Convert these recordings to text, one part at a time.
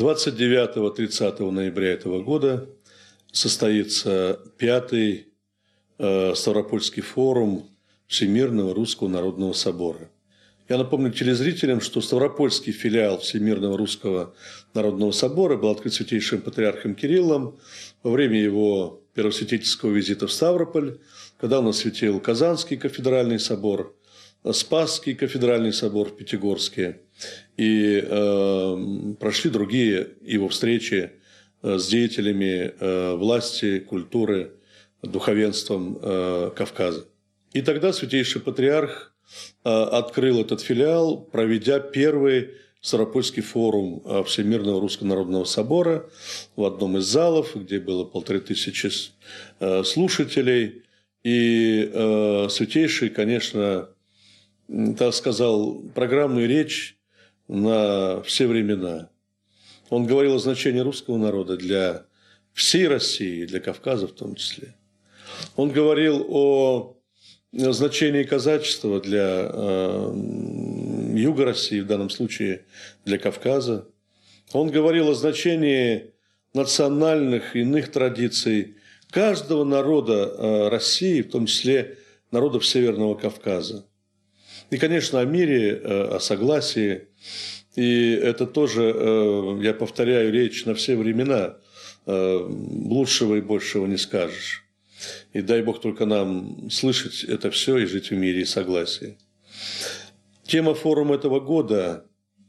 29-30 ноября этого года состоится 5-й Ставропольский форум Всемирного Русского Народного Собора. Я напомню телезрителям, что Ставропольский филиал Всемирного Русского Народного Собора был открыт святейшим патриархом Кириллом во время его первосвятительского визита в Ставрополь, когда он осветил Казанский кафедральный собор, Спасский кафедральный собор в Пятигорске, и прошли другие его встречи с деятелями власти, культуры, духовенством Кавказа. И тогда святейший патриарх открыл этот филиал, проведя первый Ставропольский форум Всемирного Русского Народного Собора в одном из залов, где было 1500 слушателей. И святейший, конечно, так сказал, программную речь на все времена. Он говорил о значении русского народа для всей России, для Кавказа в том числе. Он говорил о значении казачества для юга России, в данном случае для Кавказа. Он говорил о значении национальных и иных традиций каждого народа России, в том числе народов Северного Кавказа. И, конечно, о мире, о согласии. И это тоже, я повторяю, речь на все времена. Лучшего и большего не скажешь. И дай Бог только нам слышать это все и жить в мире и согласии. Тема форума этого года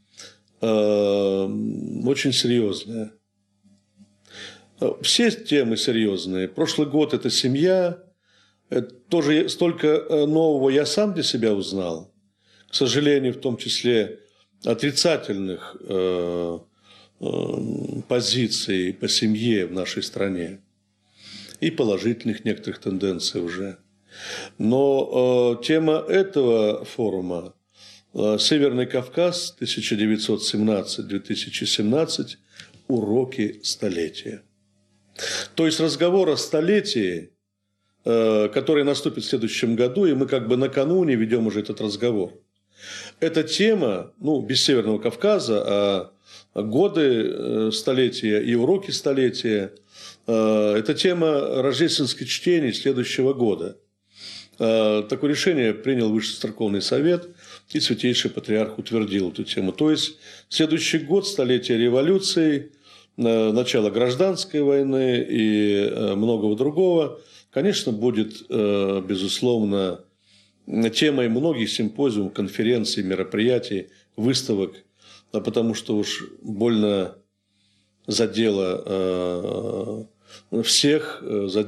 очень серьезная. Все темы серьезные. Прошлый год – это семья. Тоже столько нового я сам для себя узнал. К сожалению, в том числе отрицательных позиций по семье в нашей стране. И положительных некоторых тенденций уже. Но тема этого форума «Северный Кавказ 1917-2017. Уроки столетия». То есть разговор о столетии, который наступит в следующем году, и мы как бы накануне ведем уже этот разговор. Эта тема, без Северного Кавказа, а годы столетия и уроки столетия, это тема рождественских чтений следующего года. Такое решение принял Высший Церковный Совет, и Святейший Патриарх утвердил эту тему. То есть следующий год, столетие революции, начало гражданской войны и многого другого, конечно, будет, безусловно, темой многих симпозиумов, конференций, мероприятий, выставок, потому что уж больно задел всех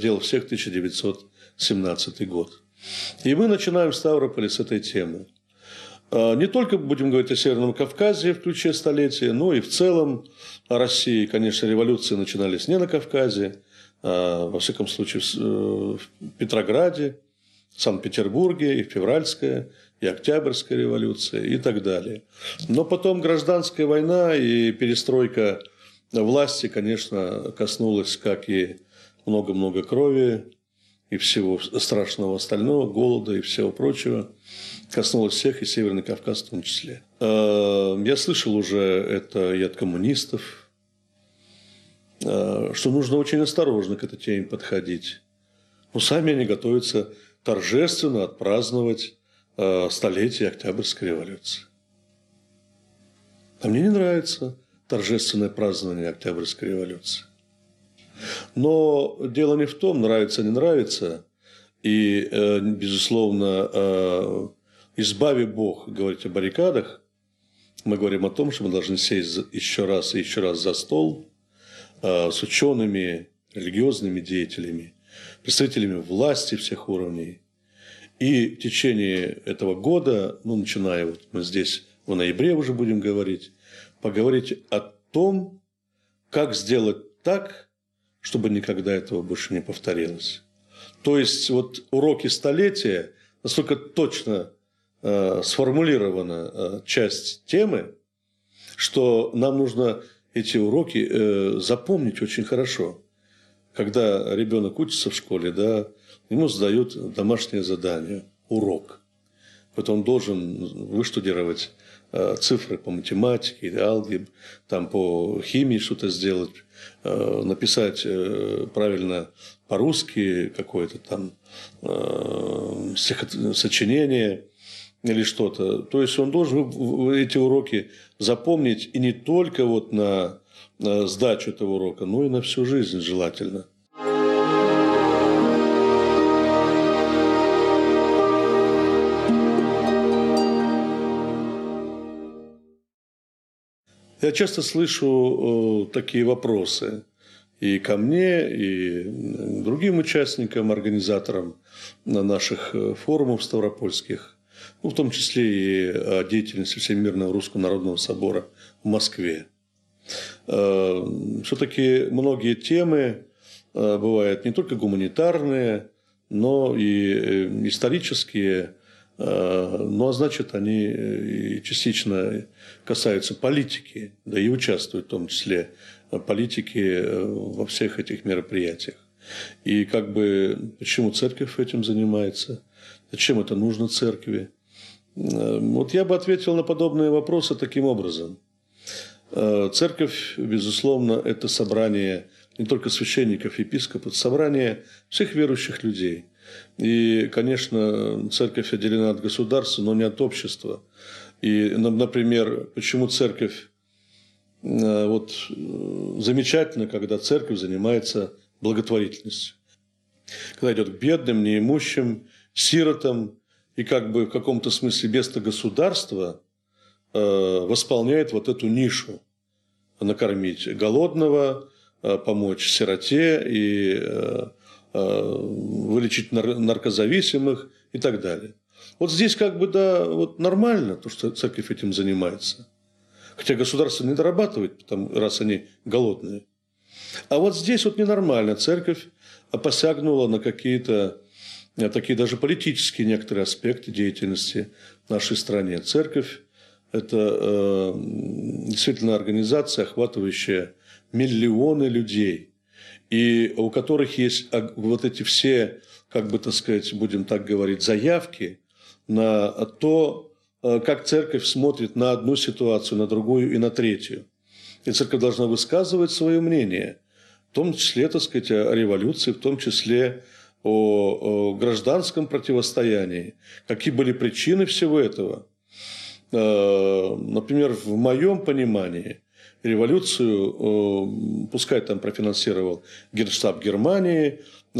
1917 год. И мы начинаем в Ставрополе с этой темы. Не только будем говорить о Северном Кавказе в ключе столетия, но и в целом о России. Конечно, революции начинались не на Кавказе, а, во всяком случае, в Петрограде, в Санкт-Петербурге, и Февральская, и Октябрьская революция, и так далее. Но потом гражданская война и перестройка власти, конечно, коснулась, как и много-много крови, и всего страшного остального, голода и всего прочего, коснулось всех, и Северный Кавказ в том числе. Я слышал уже это и от коммунистов, что нужно очень осторожно к этой теме подходить. Но сами они готовятся торжественно отпраздновать столетие Октябрьской революции. А мне не нравится торжественное празднование Октябрьской революции. Но дело не в том, нравится, не нравится. И, безусловно, избави Бог говорить о баррикадах, мы говорим о том, что мы должны сесть еще раз и еще раз за стол с учеными, религиозными деятелями, представителями власти всех уровней. И в течение этого года, начиная мы здесь в ноябре уже будем говорить, поговорить о том, как сделать так, чтобы никогда этого больше не повторилось. То есть уроки столетия, настолько точно сформулирована часть темы, что нам нужно эти уроки запомнить очень хорошо. Когда ребенок учится в школе, ему задают домашнее задание, урок. Вот он должен выштудировать цифры по математике, алгебре, там, по химии что-то сделать, написать правильно по-русски какое-то там сочинение или что-то. То есть он должен эти уроки запомнить и не только вот на сдачу этого урока, но и на всю жизнь желательно. Я часто слышу такие вопросы и ко мне, и к другим участникам, организаторам наших форумов ставропольских, ну, в том числе и о деятельности Всемирного Русского Народного Собора в Москве. Все-таки многие темы бывают не только гуманитарные, но и исторические, ну, а значит, они и частично касаются политики, да и участвуют в том числе политики во всех этих мероприятиях. И как бы почему церковь этим занимается, зачем это нужно церкви? Вот я бы ответил на подобные вопросы таким образом. Церковь, безусловно, это собрание не только священников, епископов, это собрание всех верующих людей. И, конечно, церковь отделена от государства, но не от общества. И, например, почему церковь, вот замечательно, когда церковь занимается благотворительностью. Когда идет к бедным, неимущим, сиротам, и как бы в каком-то смысле вместо государства восполняет вот эту нишу. Накормить голодного, помочь сироте и вылечить наркозависимых и так далее. Вот здесь как бы, да, вот нормально, то, что церковь этим занимается. Хотя государство не дорабатывает, раз они голодные. А вот здесь вот ненормально. Церковь посягнула на какие-то такие даже политические некоторые аспекты деятельности в нашей стране. Церковь – это действительно организация, охватывающая миллионы людей, и у которых есть вот эти все, как бы, так сказать, будем так говорить, заявки на то, как церковь смотрит на одну ситуацию, на другую и на третью. И церковь должна высказывать свое мнение, в том числе, так сказать, о революции, в том числе о гражданском противостоянии. Какие были причины всего этого? Например, в моем понимании революцию, пускай там профинансировал Генштаб Германии,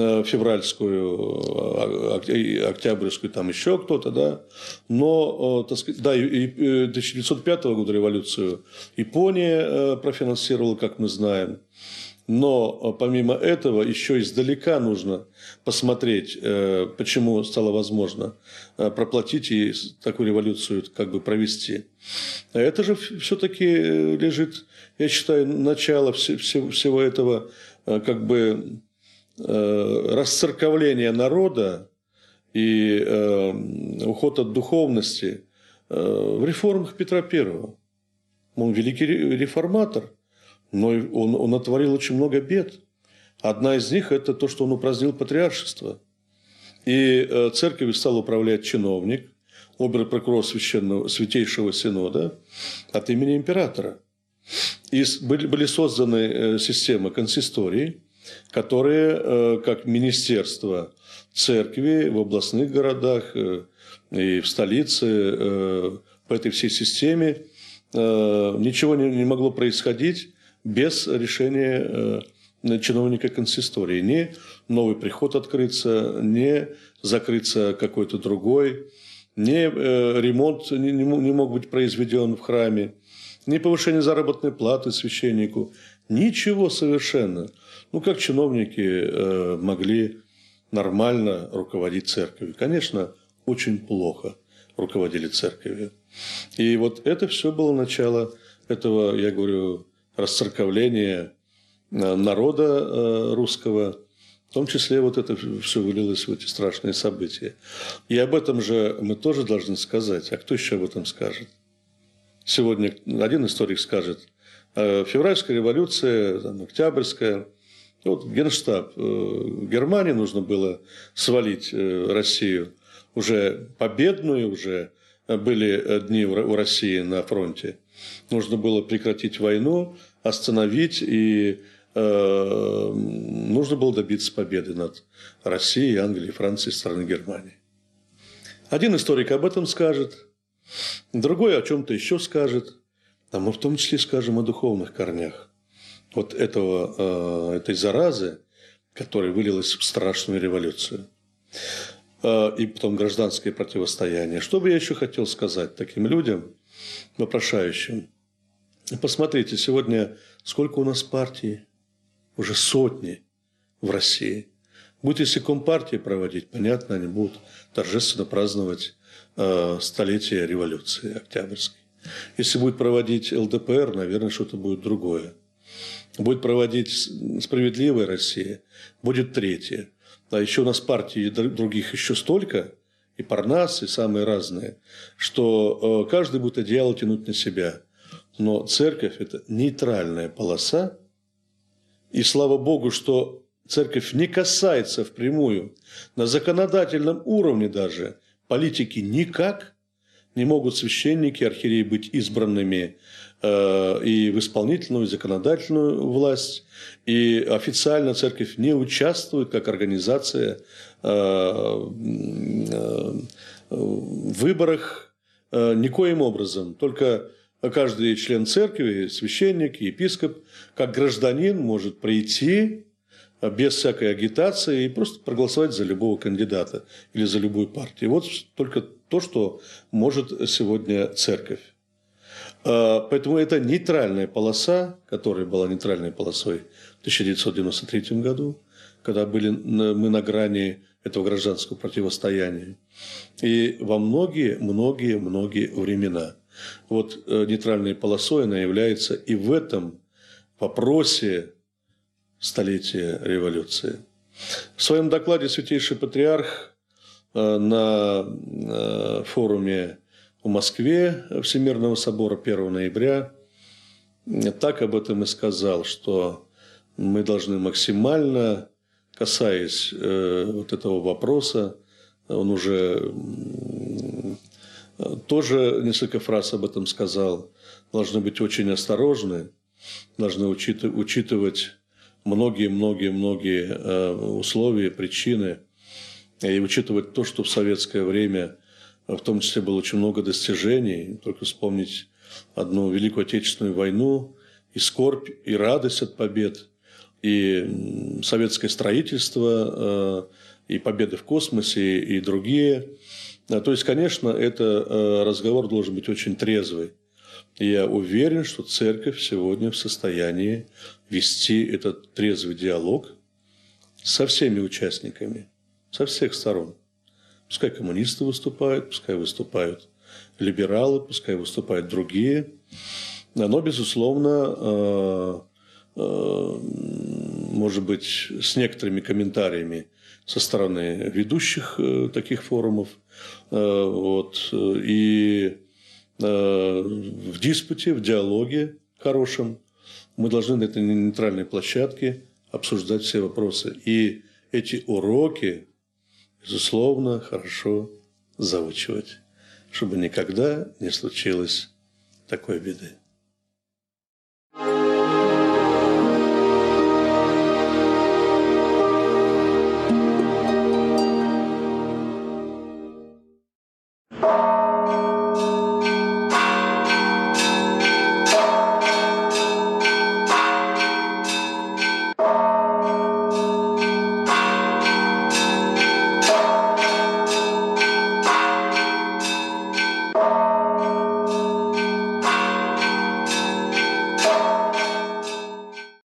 февральскую, октябрьскую, там еще кто-то, да, но, так сказать, да, и 1905 года революцию Япония профинансировала, как мы знаем. Но помимо этого еще издалека нужно посмотреть, почему стало возможно проплатить и такую революцию как бы провести. Это же все-таки лежит, я считаю, начало всего этого как бы расцерковления народа и уход от духовности в реформах Петра I. Он великий реформатор. Но он натворил очень много бед. Одна из них – это то, что он упразднил патриаршество. И церковью стал управлять чиновник, обер-прокурор Святейшего Синода от имени императора. И были созданы системы консисторий, которые, как министерство церкви в областных городах и в столице, по этой всей системе ничего не могло происходить без решения чиновника консистории. Не новый приход открыться, не закрыться какой-то другой, не ремонт не мог быть произведен в храме, не повышение заработной платы священнику. Ничего совершенно. Ну, как чиновники могли нормально руководить церковью? Конечно, очень плохо руководили церковью. И вот это все было начало этого, я говорю, расцерковления народа русского, в том числе вот это все вылилось в эти страшные события. И об этом же мы тоже должны сказать. А кто еще об этом скажет? Сегодня один историк скажет: февральская революция, октябрьская, вот Генштаб Германии нужно было свалить Россию. уже победную, уже были дни у России на фронте. Нужно было прекратить войну, остановить, и нужно было добиться победы над Россией, Англией, Францией, стороны Германии. Один историк об этом скажет, другой о чем-то еще скажет, а мы в том числе скажем о духовных корнях вот этой заразы, которая вылилась в страшную революцию. И потом гражданское противостояние. Что бы я еще хотел сказать таким людям, вопрошающим? Посмотрите, сегодня сколько у нас партий? Уже сотни в России. Будет, если компартии проводить, понятно, они будут торжественно праздновать столетие революции Октябрьской. Если будет проводить ЛДПР, наверное, что-то будет другое. Будет проводить «Справедливая Россия», будет третье. А еще у нас партий других еще столько, и Парнас, и самые разные, что каждый будет одеяло тянуть на себя. Но церковь – это нейтральная полоса, и слава Богу, что церковь не касается впрямую, на законодательном уровне даже, политики никак. Не могут священники, архиереи быть избранными и в исполнительную, и законодательную власть. И официально церковь не участвует как организация в выборах никоим образом. Только каждый член церкви, священник, епископ, как гражданин может прийти без всякой агитации и просто проголосовать за любого кандидата или за любую партию. Вот только то, что может сегодня церковь. Поэтому это нейтральная полоса, которая была нейтральной полосой в 1993 году, когда мы на грани этого гражданского противостояния. И во многие времена. Вот нейтральной полосой она является и в этом вопросе столетия революции. В своем докладе Святейший Патриарх на форуме в Москве Всемирного собора 1 ноября так об этом и сказал, что мы должны максимально, касаясь вот этого вопроса, он уже тоже несколько фраз об этом сказал, должны быть очень осторожны, должны учитывать многие условия, причины, и учитывать то, что в советское время в том числе было очень много достижений. Только вспомнить одну Великую Отечественную войну, и скорбь, и радость от побед, и советское строительство, и победы в космосе, и другие. То есть, конечно, это разговор должен быть очень трезвый. И я уверен, что церковь сегодня в состоянии вести этот трезвый диалог со всеми участниками, со всех сторон. Пускай коммунисты выступают, пускай выступают либералы, пускай выступают другие. Но, безусловно, может быть, с некоторыми комментариями со стороны ведущих таких форумов. И в диспуте, в диалоге хорошем мы должны на этой нейтральной площадке обсуждать все вопросы. И эти уроки, безусловно, хорошо заучивать, чтобы никогда не случилось такой беды.